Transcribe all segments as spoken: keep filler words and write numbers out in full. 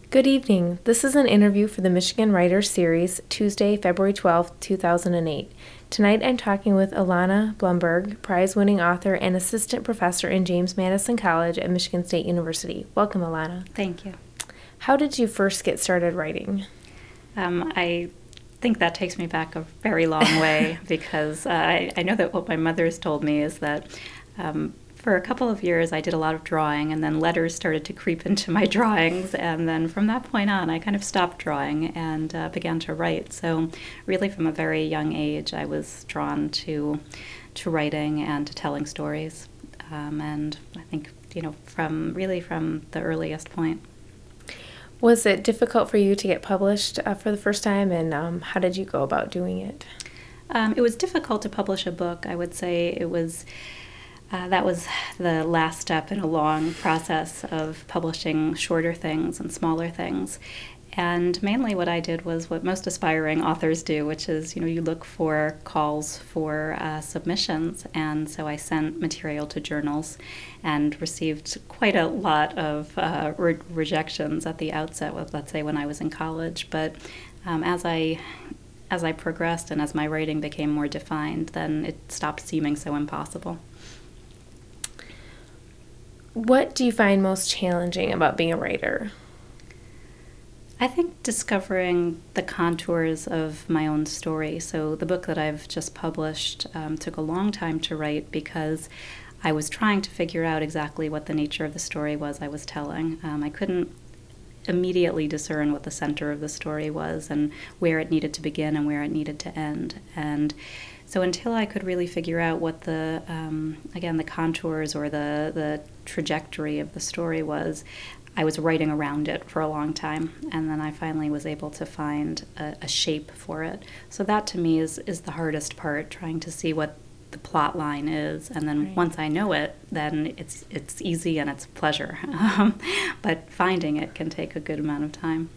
Good evening. This is an interview for the Michigan Writers Series, Tuesday, February twelfth, two thousand eight. Tonight I'm talking with Ilana Blumberg, prize-winning author and assistant professor in James Madison College at Michigan State University. Welcome, Ilana. Thank you. How did you first get started writing? Um, I think that takes me back a very long way because uh, I, I know that what my mother's told me is that um, for a couple of years I did a lot of drawing, and then letters started to creep into my drawings, and then from that point on I kind of stopped drawing and uh, began to write. So really from a very young age I was drawn to to writing and to telling stories, um, and I think you know from really from the earliest point. Was it difficult for you to get published uh, for the first time, and um, how did you go about doing it? Um, it was difficult to publish a book. I would say it was uh, that was the last step in a long process of publishing shorter things and smaller things. And mainly what I did was what most aspiring authors do, which is, you know, you look for calls for uh, submissions. And so I sent material to journals and received quite a lot of uh, re- rejections at the outset, with, let's say, when I was in college. But um, as I as I progressed and as my writing became more defined, then it stopped seeming so impossible. What do you find most challenging about being a writer? I think discovering the contours of my own story. So the book that I've just published um, took a long time to write because I was trying to figure out exactly what the nature of the story was I was telling. Um, I couldn't immediately discern what the center of the story was and where it needed to begin and where it needed to end. And so until I could really figure out what the, um, again, the contours or the, the trajectory of the story was, I was writing around it for a long time, and then I finally was able to find a, a shape for it. So that to me is, is the hardest part, trying to see what the plot line is, and then right. Once I know it, then it's it's easy and it's a pleasure. Um, but finding it can take a good amount of time.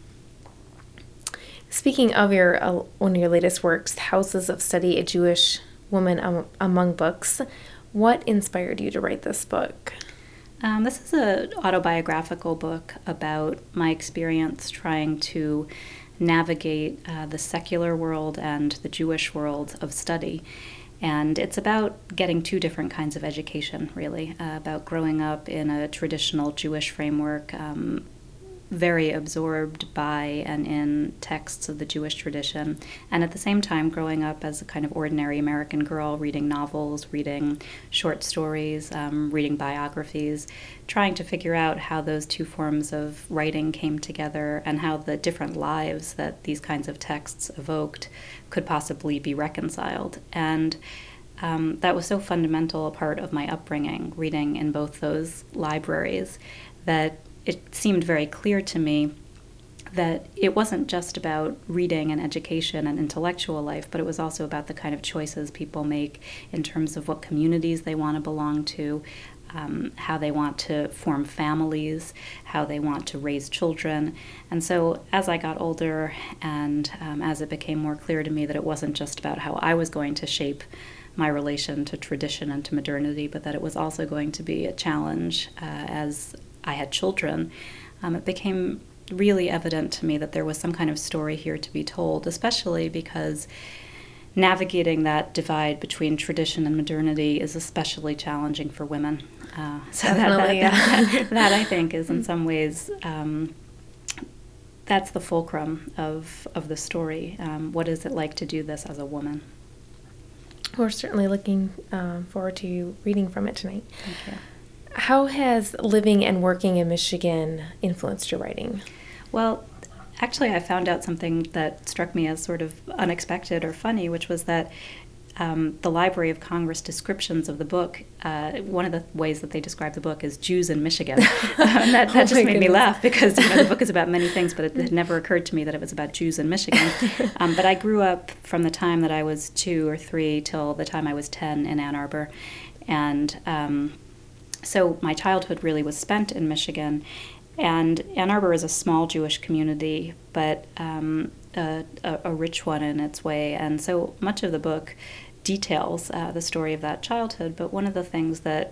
Speaking of your uh, one of your latest works, Houses of Study: A Jewish Woman um, Among Books, what inspired you to write this book? Um, this is an autobiographical book about my experience trying to navigate uh, the secular world and the Jewish world of study. And it's about getting two different kinds of education, really, uh, about growing up in a traditional Jewish framework, um, very absorbed by and in texts of the Jewish tradition, and at the same time growing up as a kind of ordinary American girl, reading novels, reading short stories, um, reading biographies, trying to figure out how those two forms of writing came together and how the different lives that these kinds of texts evoked could possibly be reconciled. And um, that was so fundamental a part of my upbringing, reading in both those libraries, that it seemed very clear to me that it wasn't just about reading and education and intellectual life, but it was also about the kind of choices people make in terms of what communities they want to belong to, um, how they want to form families, how they want to raise children. And so as I got older and um, as it became more clear to me that it wasn't just about how I was going to shape my relation to tradition and to modernity, but that it was also going to be a challenge uh, as I had children, um, it became really evident to me that there was some kind of story here to be told, especially because navigating that divide between tradition and modernity is especially challenging for women. Uh, so Definitely, that, that, yeah. that, that, I think, is in some ways, um, that's the fulcrum of, of the story. Um, what is it like to do this as a woman? We're certainly looking um, forward to you reading from it tonight. Thank you. How has living and working in Michigan influenced your writing? Well, actually, I found out something that struck me as sort of unexpected or funny, which was that um, the Library of Congress descriptions of the book, uh, one of the ways that they describe the book is Jews in Michigan. uh, and that, that oh just made goodness. me laugh because you know, the book is about many things, but it had never occurred to me that it was about Jews in Michigan. Um, but I grew up from the time that I was two or three till the time I was ten in Ann Arbor. And um, so my childhood really was spent in Michigan. And Ann Arbor is a small Jewish community, but um, a, a, a rich one in its way. And so much of the book details uh, the story of that childhood. But one of the things that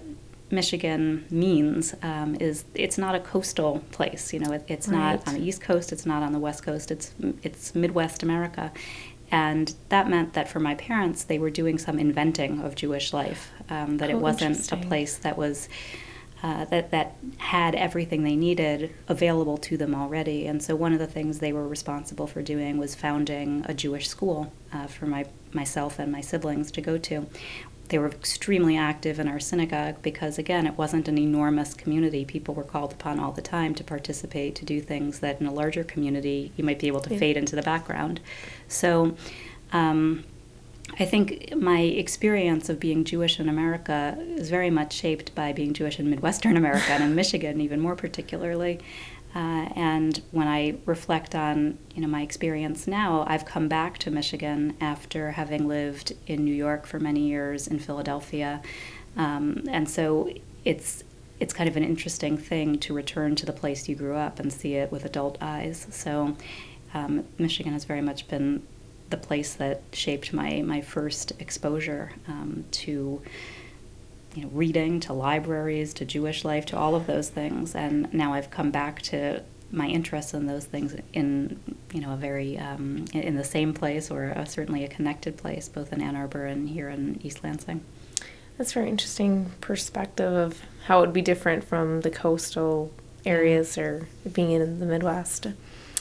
Michigan means um, is it's not a coastal place. You know, it, it's Right. not on the East Coast. It's not on the West Coast. It's it's Midwest America, and that meant that for my parents, they were doing some inventing of Jewish life. Um, that Oh, it wasn't a interesting. place that was uh, that that had everything they needed available to them already. And so one of the things they were responsible for doing was founding a Jewish school uh, for my myself and my siblings to go to. They were extremely active in our synagogue because, again, it wasn't an enormous community. People were called upon all the time to participate, to do things that in a larger community you might be able to Yeah. fade into the background. So um, I think my experience of being Jewish in America is very much shaped by being Jewish in Midwestern America and in Michigan even more particularly. Uh, and when I reflect on, you know, my experience now, I've come back to Michigan after having lived in New York for many years, in Philadelphia, um, and so it's it's kind of an interesting thing to return to the place you grew up and see it with adult eyes. So um, Michigan has very much been the place that shaped my my first exposure um, to. You know, reading, to libraries, to Jewish life, to all of those things, and now I've come back to my interest in those things in, you know, a very um, in the same place, or a, certainly a connected place, both in Ann Arbor and here in East Lansing. That's a very interesting perspective of how it would be different from the coastal areas or being in the Midwest.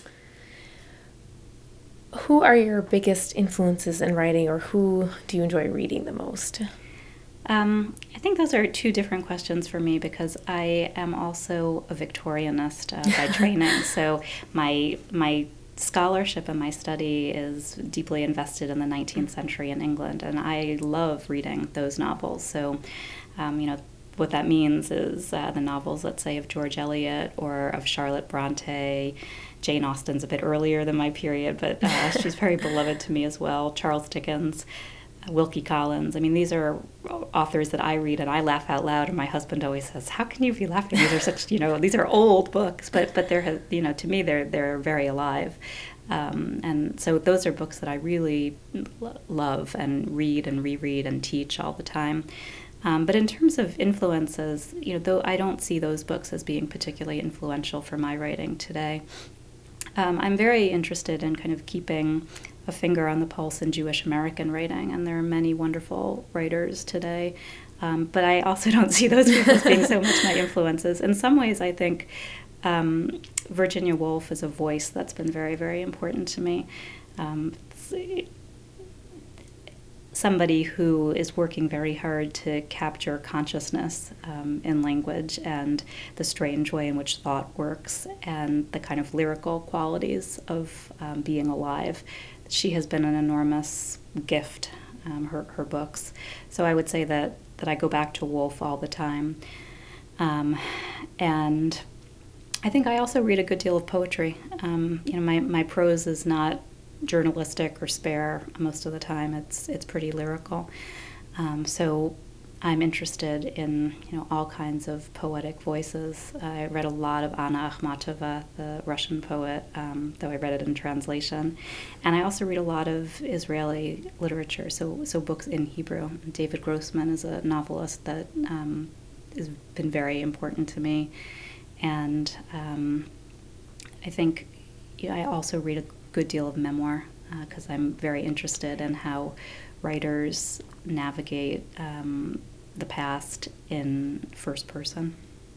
Who are your biggest influences in writing, or who do you enjoy reading the most? Um, I think those are two different questions for me because I am also a Victorianist uh, by training. So my my scholarship and my study is deeply invested in the nineteenth century in England, and I love reading those novels. So, um, you know, what that means is uh, the novels, let's say, of George Eliot or of Charlotte Bronte. Jane Austen's a bit earlier than my period, but uh, she's very beloved to me as well. Charles Dickens. Wilkie Collins. I mean, these are authors that I read and I laugh out loud, and my husband always says, "How can you be laughing? These are such, you know, these are old books, but but they're, you know, to me they're they're very alive." Um, and so those are books that I really lo- love and read and reread and teach all the time. Um, but in terms of influences, you know, though I don't see those books as being particularly influential for my writing today. Um, I'm very interested in kind of keeping a finger on the pulse in Jewish American writing, and there are many wonderful writers today. Um, but I also don't see those people as being so much my influences. In some ways, I think um, Virginia Woolf is a voice that's been very, very important to me. Um, somebody who is working very hard to capture consciousness um, in language and the strange way in which thought works and the kind of lyrical qualities of um, being alive. She has been an enormous gift, um, her, her books. So I would say that, that I go back to Woolf all the time. Um, and I think I also read a good deal of poetry. Um, you know, my, my prose is not journalistic or spare most of the time. It's it's pretty lyrical. Um, so I'm interested in, you know, all kinds of poetic voices. I read a lot of Anna Akhmatova, the Russian poet, um, though I read it in translation. And I also read a lot of Israeli literature, so so books in Hebrew. David Grossman is a novelist that um, has been very important to me. And um, I think, you know, I also read a good deal of memoir because uh, I'm very interested in how writers navigate um, the past in first person.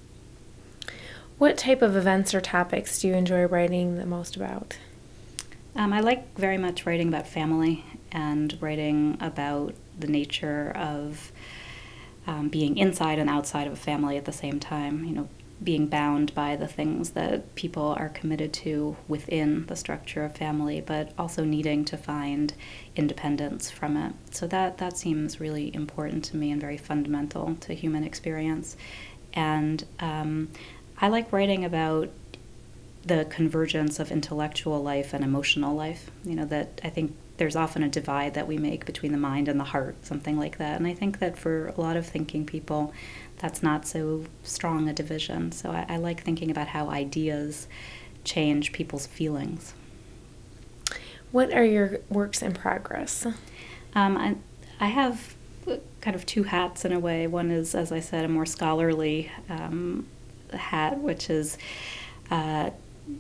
What type of events or topics do you enjoy writing the most about? Um, I like very much writing about family and writing about the nature of um, being inside and outside of a family at the same time. You know, being bound by the things that people are committed to within the structure of family, but also needing to find independence from it. So that, that seems really important to me and very fundamental to human experience. And um, I like writing about the convergence of intellectual life and emotional life. You know, that I think there's often a divide that we make between the mind and the heart, something like that. And I think that for a lot of thinking people, that's not so strong a division. So I, I like thinking about how ideas change people's feelings. What are your works in progress? Um, I, I have kind of two hats in a way. One is, as I said, a more scholarly um, hat, which is uh,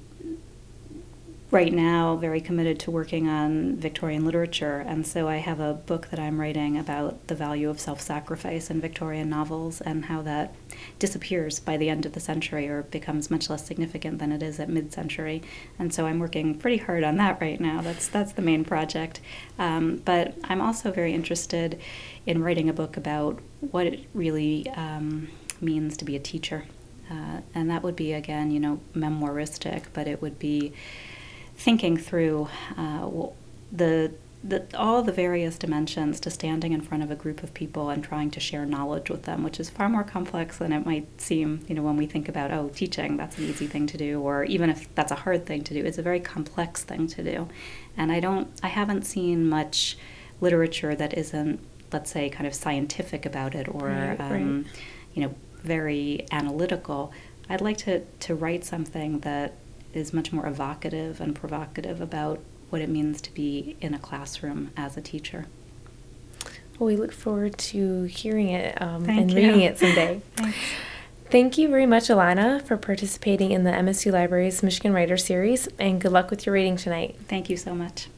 right now very committed to working on Victorian literature, and so I have a book that I'm writing about the value of self-sacrifice in Victorian novels and how that disappears by the end of the century or becomes much less significant than it is at mid-century. And so I'm working pretty hard on that right now. That's that's the main project. Um, but I'm also very interested in writing a book about what it really um, means to be a teacher. Uh, and that would be, again, you know, memoiristic, but it would be thinking through uh, the, the all the various dimensions to standing in front of a group of people and trying to share knowledge with them, which is far more complex than it might seem, you know, when we think about, oh, teaching, that's an easy thing to do, or even if that's a hard thing to do, it's a very complex thing to do. And I don't, I haven't seen much literature that isn't, let's say, kind of scientific about it or, right, um, right. you know, very analytical. I'd like to, to write something that is much more evocative and provocative about what it means to be in a classroom as a teacher. Well, we look forward to hearing it um, Thank and you. reading it someday. Thanks. Thank you very much, Ilana, for participating in the M S U Library's Michigan Writer Series, and good luck with your reading tonight. Thank you so much.